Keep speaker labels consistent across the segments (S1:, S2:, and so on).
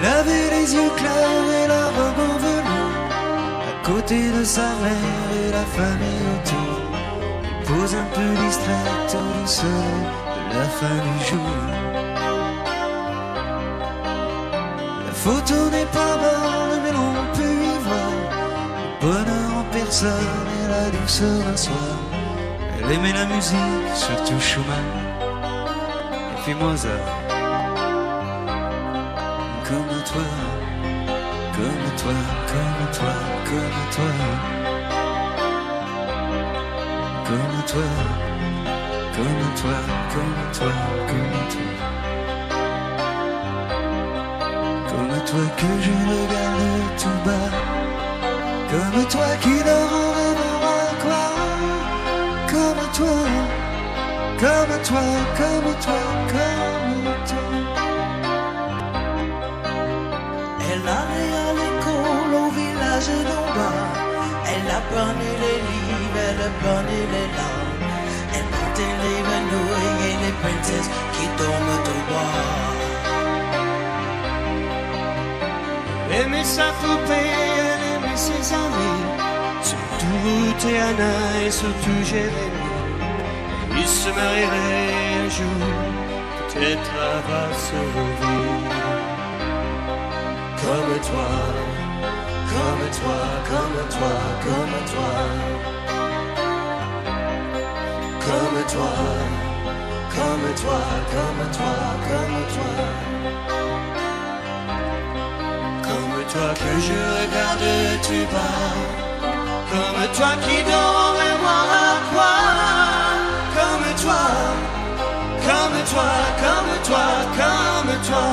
S1: Elle avait les yeux clairs et la robe en velours, à côté de sa mère et la famille autour. Elle pose un peu distraite au soleil de la fin du jour. La photo n'est pas bonne, mais l'on peut y voir le bonheur en personne et la douceur d'un soir. Elle aimait la musique, surtout Schumann, et puis Mozart. Comme toi, comme toi, comme toi, comme toi, comme toi, comme toi, comme toi, comme toi, comme toi que je regarde tout bas, comme toi qui dort en rêvant à quoi, comme toi, comme toi, comme toi, comme toi.
S2: Elle allait à l'école au village d'en bas. Elle apprenait les livres, elle apprenait les langues. Elle portait les grenouilles et les princesses qui dorment au bois.
S3: Elle aimait sa poupée, elle aimait ses amis, surtout Ruth et Anna et surtout Jérémie. Ils se marieraient un jour, peut-être avant se revivre.
S2: Comme toi, comme toi, comme toi, comme toi, comme toi, comme toi, comme toi, comme toi,
S3: comme toi que je regarde tout bas, comme toi qui dors et voir à quoi, comme toi, comme toi, comme toi, comme toi.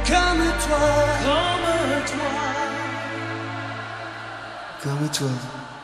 S1: Comme toi.